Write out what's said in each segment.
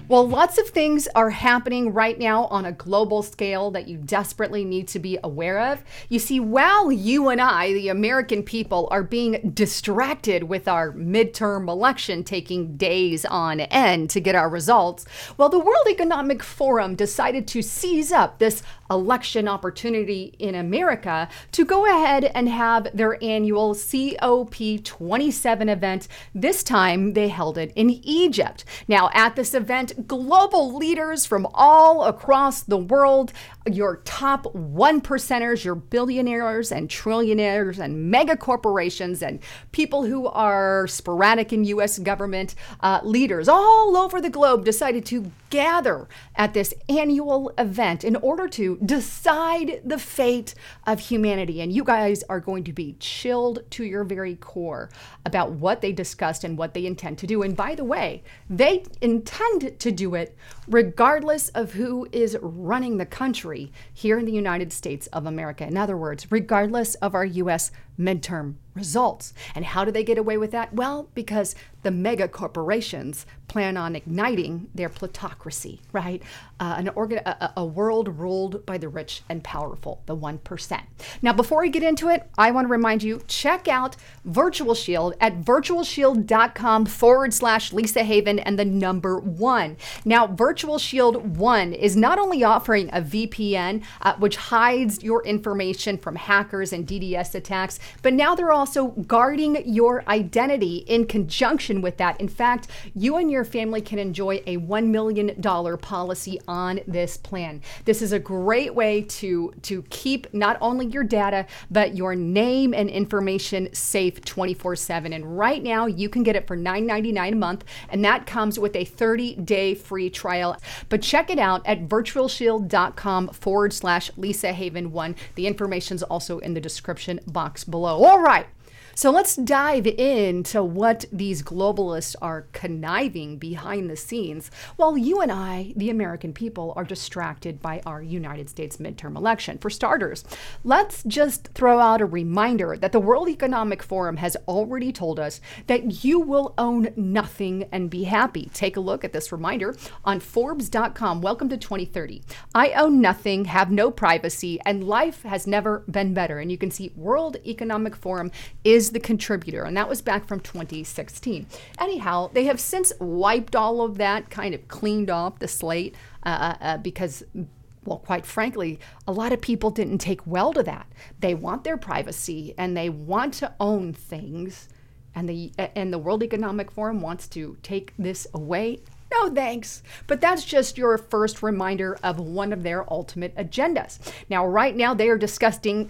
Well, lots of things are happening right now on a global scale that you desperately need to be aware of. You see, while you and I, the American people, are being distracted with our midterm election taking days on end to get our results, well, the World Economic Forum decided to seize up this election opportunity in America to go ahead and have their annual COP27 event. This time they held it in Egypt. Now, at this event, global leaders from all across the world, your top 1%ers, your billionaires and trillionaires and mega corporations and people who are sporadic in U.S. government, leaders all over the globe decided to gather at this annual event in order to decide the fate of humanity. And you guys are going to be chilled to your very core about what they discussed and what they intend to do. And by the way, they intend to do it regardless of who is running the country here in the United States of America. In other words, regardless of our U.S. midterm results. And how do they get away with that? Well, because the mega corporations plan on igniting their plutocracy, right? A world ruled by the rich and powerful, the 1%. Now, before we get into it, I want to remind you, check out Virtual Shield at virtualshield.com/Lisa Haven and the number 1. Now, Virtual Shield 1 is not only offering a VPN, which hides your information from hackers and DDoS attacks, but now they're also guarding your identity in conjunction with that. In fact, you and your family can enjoy a $1 million policy on this plan. This is a great way to keep not only your data, but your name and information safe 24/7. And right now you can get it for $9.99 a month, and that comes with a 30-day free trial. But check it out at virtualshield.com/Lisa Haven 1. The information's also in the description box below. All right. So let's dive into what these globalists are conniving behind the scenes while you and I, the American people, are distracted by our United States midterm election. For starters, let's just throw out a reminder that the World Economic Forum has already told us that you will own nothing and be happy. Take a look at this reminder on Forbes.com. Welcome to 2030. I own nothing, have no privacy, and life has never been better. And you can see World Economic Forum is the contributor, and that was back from 2016. Anyhow, they have since wiped all of that, kind of cleaned off the slate because, well, quite frankly, a lot of people didn't take well to that. They want their privacy and they want to own things, and the World Economic Forum wants to take this away. No thanks. But that's just your first reminder of one of their ultimate agendas. Now, right now, they are discussing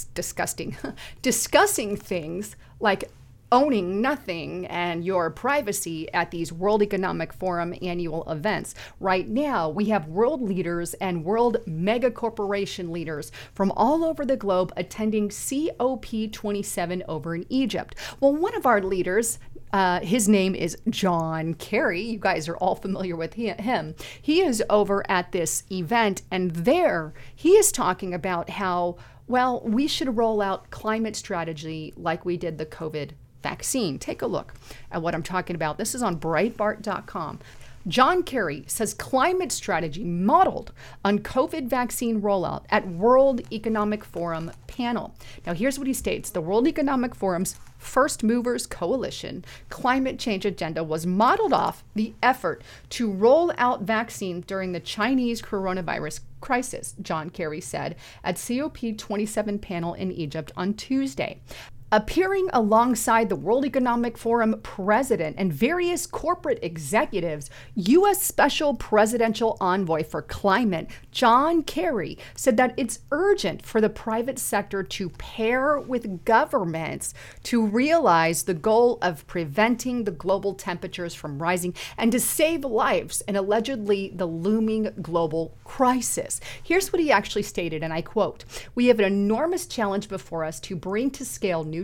things like owning nothing and your privacy at these World Economic Forum annual events. Right now, we have world leaders and world mega corporation leaders from all over the globe attending COP27 over in Egypt. Well, one of our leaders, his name is John Kerry. You guys are all familiar with him. He is over at this event, and there he is talking about how, well, we should roll out climate strategy like we did the COVID vaccine. Take a look at what I'm talking about. This is on Breitbart.com. John Kerry says climate strategy modeled on COVID vaccine rollout at World Economic Forum panel. Now, here's what he states. The World Economic Forum's First Movers Coalition climate change agenda was modeled off the effort to roll out vaccines during the Chinese coronavirus crisis, John Kerry said at COP27 panel in Egypt on Tuesday. Appearing alongside the World Economic Forum president and various corporate executives, U.S. Special Presidential Envoy for Climate, John Kerry, said that it's urgent for the private sector to pair with governments to realize the goal of preventing the global temperatures from rising and to save lives in allegedly the looming global crisis. Here's what he actually stated, and I quote, "We have an enormous challenge before us to bring to scale new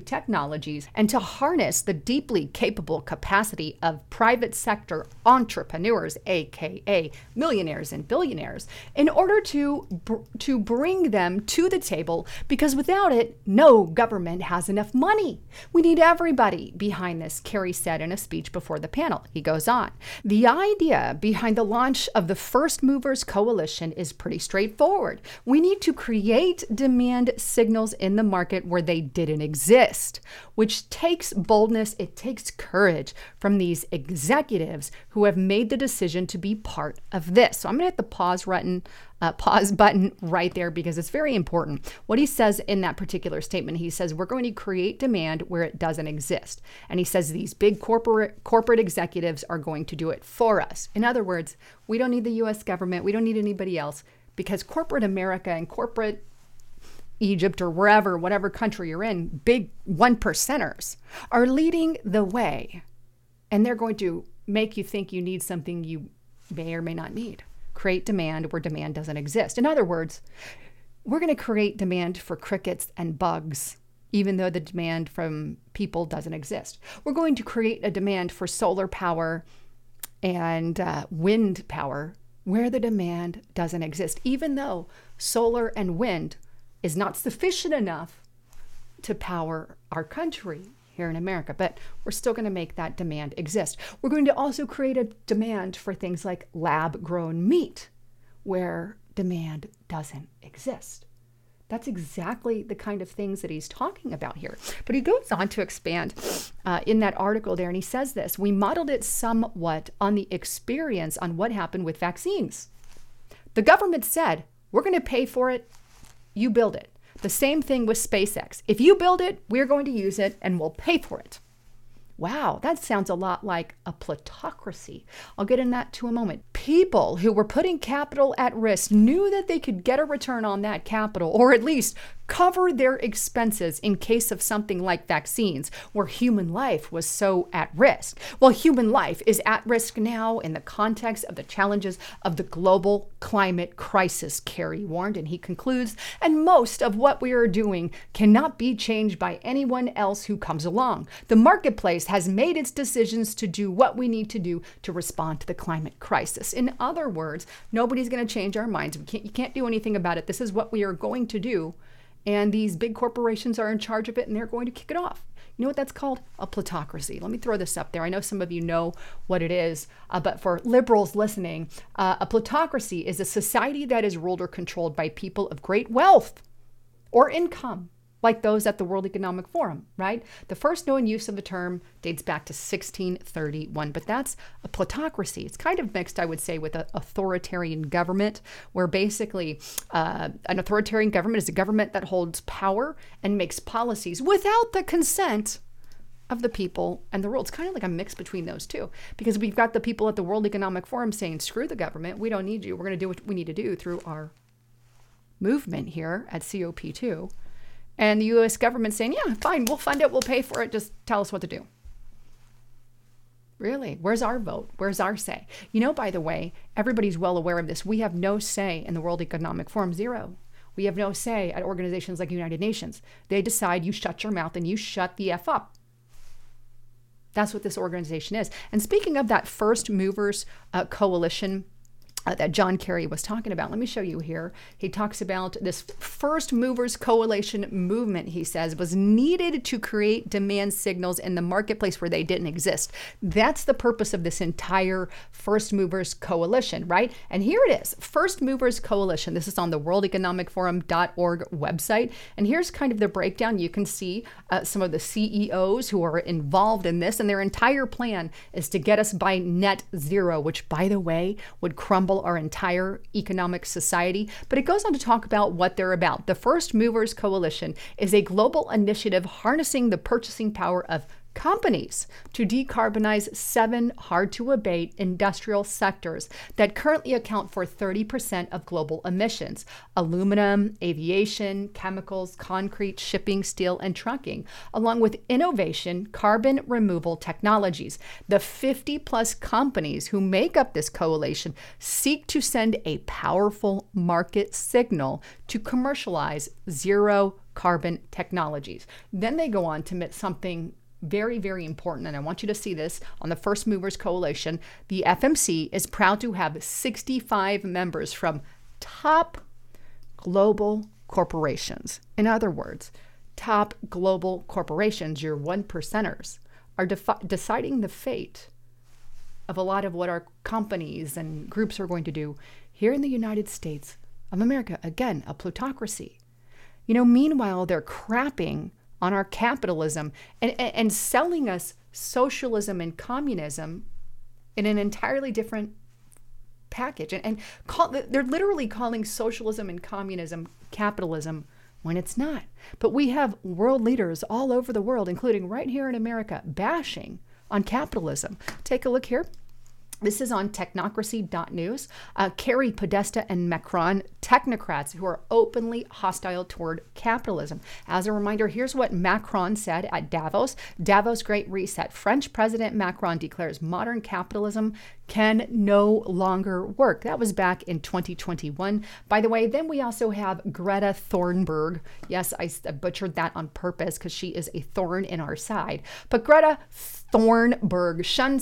technologies and to harness the deeply capable capacity of private sector entrepreneurs, aka millionaires and billionaires, in order to bring them to the table, because without it, no government has enough money. We need everybody behind this, Kerry said in a speech before the panel. He goes on. The idea behind the launch of the First Movers Coalition is pretty straightforward. We need to create demand signals in the market where they didn't exist, which takes boldness, it takes courage from these executives who have made the decision to be part of this. So I'm going to hit the pause button right there because it's very important. What he says in that particular statement, he says, we're going to create demand where it doesn't exist. And he says these big corporate executives are going to do it for us. In other words, we don't need the US government. We don't need anybody else, because corporate America and corporate Egypt or wherever, whatever country you're in, big 1%ers are leading the way. And they're going to make you think you need something you may or may not need. Create demand where demand doesn't exist. In other words, we're going to create demand for crickets and bugs, even though the demand from people doesn't exist. We're going to create a demand for solar power and wind power where the demand doesn't exist, even though solar and wind is not sufficient enough to power our country here in America, but we're still going to make that demand exist. We're going to also create a demand for things like lab-grown meat where demand doesn't exist. That's exactly the kind of things that he's talking about here. But he goes on to expand in that article there, and he says this: we modeled it somewhat on the experience on what happened with vaccines. The government said, we're going to pay for it, you build it. The same thing with SpaceX. If you build it, we're going to use it and we'll pay for it. Wow, that sounds a lot like a plutocracy. I'll get in that to a moment. People who were putting capital at risk knew that they could get a return on that capital, or at least cover their expenses in case of something like vaccines, where human life was so at risk. Well, human life is at risk now in the context of the challenges of the global climate crisis, Kerry warned, and he concludes, and most of what we are doing cannot be changed by anyone else who comes along. The marketplace has made its decisions to do what we need to do to respond to the climate crisis. In other words, nobody's going to change our minds. You can't do anything about it. This is what we are going to do. And these big corporations are in charge of it, and they're going to kick it off. You know what that's called? A plutocracy. Let me throw this up there. I know some of you know what it is, but for liberals listening, a plutocracy is a society that is ruled or controlled by people of great wealth or income, like those at the World Economic Forum, right? The first known use of the term dates back to 1631, but that's a plutocracy. It's kind of mixed, I would say, with an authoritarian government, where basically an authoritarian government is a government that holds power and makes policies without the consent of the people and the rule. It's kind of like a mix between those two, because we've got the people at the World Economic Forum saying, screw the government, we don't need you. We're going to do what we need to do through our movement here at COP2. And the U.S. government saying, yeah, fine, we'll fund it, we'll pay for it, just tell us what to do. Really? Where's our vote? Where's our say? You know, by the way, everybody's well aware of this. We have no say in the World Economic Forum, zero. We have no say at organizations like United Nations. They decide you shut your mouth and you shut the F up. That's what this organization is. And speaking of that First Movers Coalition that John Kerry was talking about. Let me show you here. He talks about this First Movers Coalition movement, he says, was needed to create demand signals in the marketplace where they didn't exist. That's the purpose of this entire First Movers Coalition, right? And here it is, First Movers Coalition. This is on the worldeconomicforum.org website. And here's kind of the breakdown. You can see some of the CEOs who are involved in this, and their entire plan is to get us by net zero, which, by the way, would crumble our entire economic society. But it goes on to talk about what they're about. The First Movers Coalition is a global initiative harnessing the purchasing power of companies to decarbonize 7 hard-to-abate industrial sectors that currently account for 30% of global emissions: aluminum, aviation, chemicals, concrete, shipping, steel, and trucking, along with innovation, carbon removal technologies. The 50-plus companies who make up this coalition seek to send a powerful market signal to commercialize zero carbon technologies. Then they go on to admit something very, very important, and I want you to see this on the First Movers Coalition. The FMC is proud to have 65 members from top global corporations. In other words, top global corporations, your one percenters, are deciding the fate of a lot of what our companies and groups are going to do here in the United States of America. Again, a plutocracy. Meanwhile, they're crapping on our capitalism and selling us socialism and communism in an entirely different package. And they're literally calling socialism and communism capitalism when it's not. But we have world leaders all over the world, including right here in America, bashing on capitalism. Take a look here. This is on technocracy.news. Kerry Podesta and Macron, technocrats who are openly hostile toward capitalism. As a reminder, here's what Macron said at Davos. Davos Great Reset. French President Macron declares modern capitalism can no longer work. That was back in 2021. By the way, then we also have Greta Thunberg. Yes, I butchered that on purpose because she is a thorn in our side. But Greta Thunberg shunned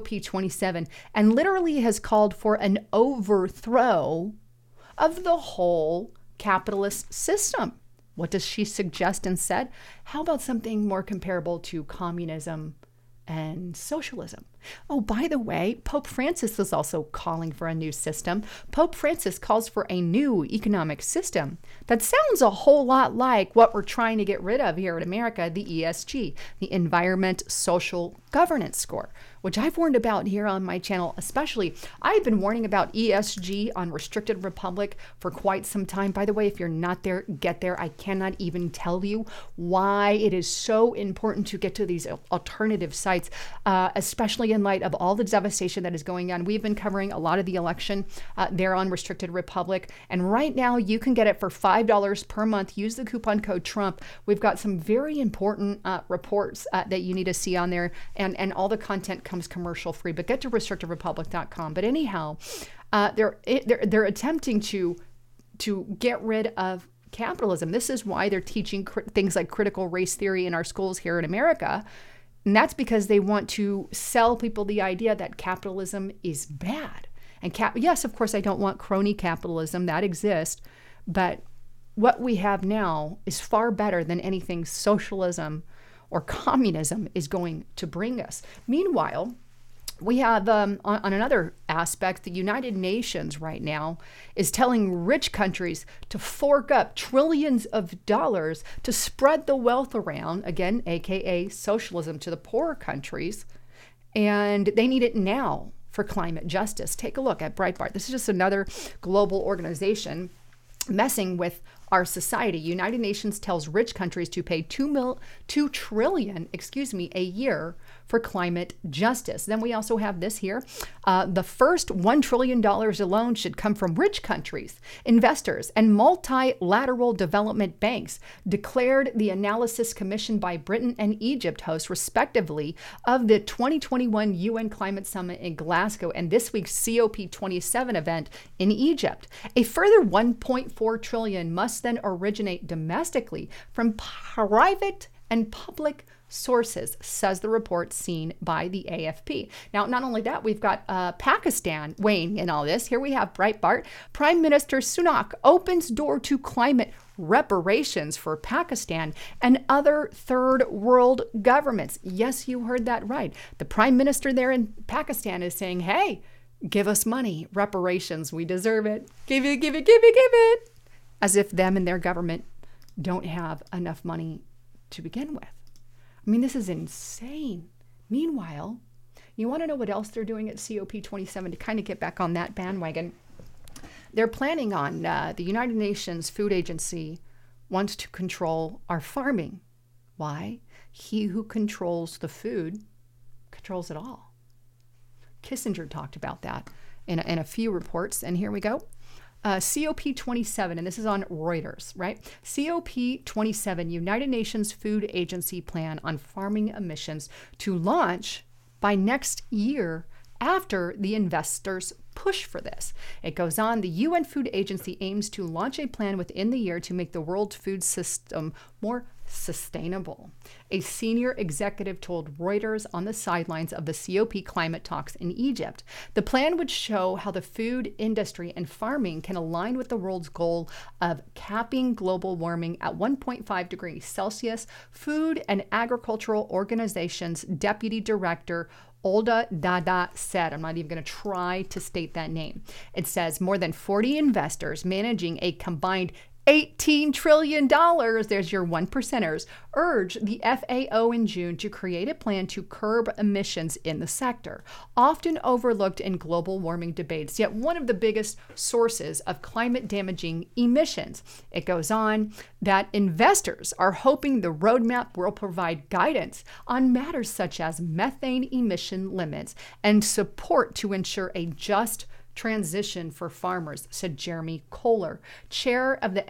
COP27 and literally has called for an overthrow of the whole capitalist system. What does she suggest instead? How about something more comparable to communism and socialism? Oh, by the way, Pope Francis is also calling for a new system. Pope Francis calls for a new economic system that sounds a whole lot like what we're trying to get rid of here in America, the ESG, the Environment Social Governance Score, which I've warned about here on my channel. Especially, I've been warning about ESG on Restricted Republic for quite some time. By the way, if you're not there, get there. I cannot even tell you why it is so important to get to these alternative sites, especially in light of all the devastation that is going on. We've been covering a lot of the election there on Restricted Republic, and right now you can get it for $5 per month. Use the coupon code Trump. We've got some very important reports that you need to see on there, and all the content comes commercial free. But get to restrictedrepublic.com. But anyhow, they're attempting to get rid of capitalism. This is why they're teaching things like critical race theory in our schools here in America. And that's because they want to sell people the idea that capitalism is bad. And yes, of course, I don't want crony capitalism. That exists. But what we have now is far better than anything socialism or communism is going to bring us. Meanwhile, we have, on another aspect, the United Nations right now is telling rich countries to fork up trillions of dollars to spread the wealth around, again, aka socialism, to the poorer countries. And they need it now for climate justice. Take a look at Breitbart. This is just another global organization messing with our society. United Nations tells rich countries to pay $2 trillion a year for climate justice. Then we also have this here. The first $1 trillion alone should come from rich countries, investors, and multilateral development banks, declared the analysis commissioned by Britain and Egypt, hosts respectively of the 2021 UN Climate Summit in Glasgow and this week's COP27 event in Egypt. A further $1.4 trillion must then originate domestically from private and public sources, says the report seen by the AFP. Now, not only that, we've got Pakistan weighing in all this. Here we have Breitbart. Prime Minister Sunak opens door to climate reparations for Pakistan and other third world governments. Yes, you heard that right. The prime minister there in Pakistan is saying, hey, give us money, reparations, we deserve it. Give it, give it, give it, give it. As if them and their government don't have enough money to begin with. I mean, this is insane. Meanwhile, you want to know what else they're doing at COP27 to kind of get back on that bandwagon? They're planning on, the United Nations Food Agency wants to control our farming. Why? He who controls the food controls it all. Kissinger talked about that in a few reports, and here we go. COP27, and this is on Reuters, right? COP27, United Nations Food Agency plan on farming emissions to launch by next year after the investors push for this. It goes on, the UN Food Agency aims to launch a plan within the year to make the world food system more sustainable. A senior executive told Reuters on the sidelines of the COP climate talks in Egypt. The plan would show how the food industry and farming can align with the world's goal of capping global warming at 1.5 degrees Celsius. Food and Agricultural Organization's deputy director Olda Dada said, I'm not even going to try to state that name. It says more than 40 investors managing a combined $18 trillion, there's your 1%ers, urged the FAO in June to create a plan to curb emissions in the sector, often overlooked in global warming debates, yet one of the biggest sources of climate-damaging emissions. It goes on that investors are hoping the roadmap will provide guidance on matters such as methane emission limits and support to ensure a just transition for farmers, said Jeremy Kohler, chair of the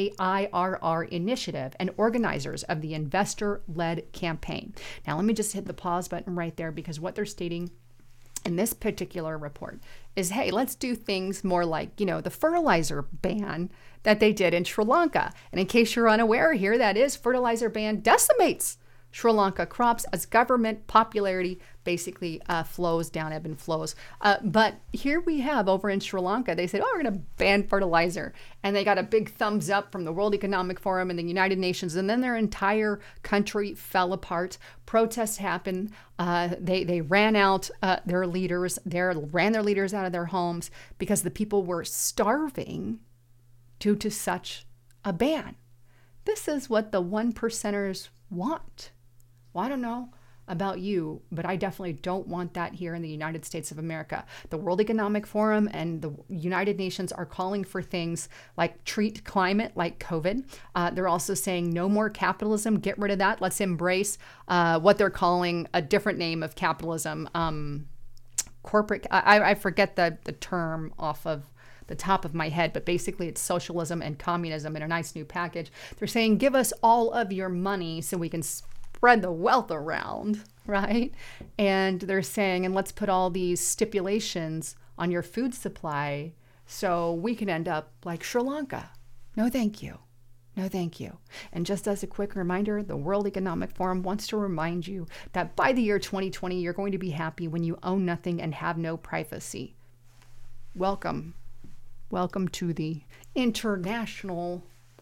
FAIRR initiative and organizers of the investor-led campaign. Now, let me just hit the pause button right there, because what they're stating in this particular report is, hey, let's do things more like, the fertilizer ban that they did in Sri Lanka. And in case you're unaware here, that is, fertilizer ban decimates Sri Lanka crops as government popularity basically flows down, ebb and flows. But here we have over in Sri Lanka, they said, we're going to ban fertilizer. And they got a big thumbs up from the World Economic Forum and the United Nations. And then their entire country fell apart. Protests happened. They ran out their leaders. Ran their leaders out of their homes because the people were starving due to such a ban. This is what the 1%ers want. Well, I don't know about you, but I definitely don't want that here in the United States of America. The World Economic Forum and the United Nations are calling for things like treat climate like COVID. They're also saying no more capitalism, get rid of that. Let's embrace what they're calling a different name of capitalism. Corporate, I forget the term off of the top of my head, but basically it's socialism and communism in a nice new package. They're saying, give us all of your money so we can spread the wealth around, right? And they're saying, and let's put all these stipulations on your food supply so we can end up like Sri Lanka. No, thank you. No, thank you. And just as a quick reminder, the World Economic Forum wants to remind you that by the year 2020, you're going to be happy when you own nothing and have no privacy. Welcome. Welcome to the international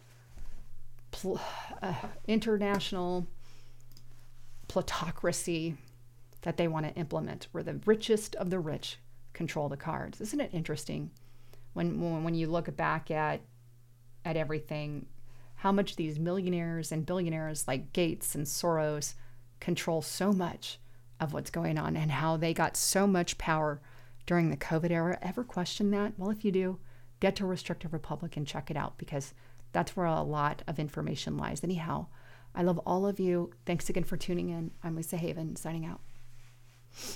plutocracy that they want to implement, where the richest of the rich control the cards. Isn't it interesting when you look back at everything, how much these millionaires and billionaires like Gates and Soros control so much of what's going on and how they got so much power during the COVID era? Ever question that? Well, if you do, get to Restrictive Republic and check it out, because that's where a lot of information lies. Anyhow, I love all of you. Thanks again for tuning in. I'm Lisa Haven, signing out.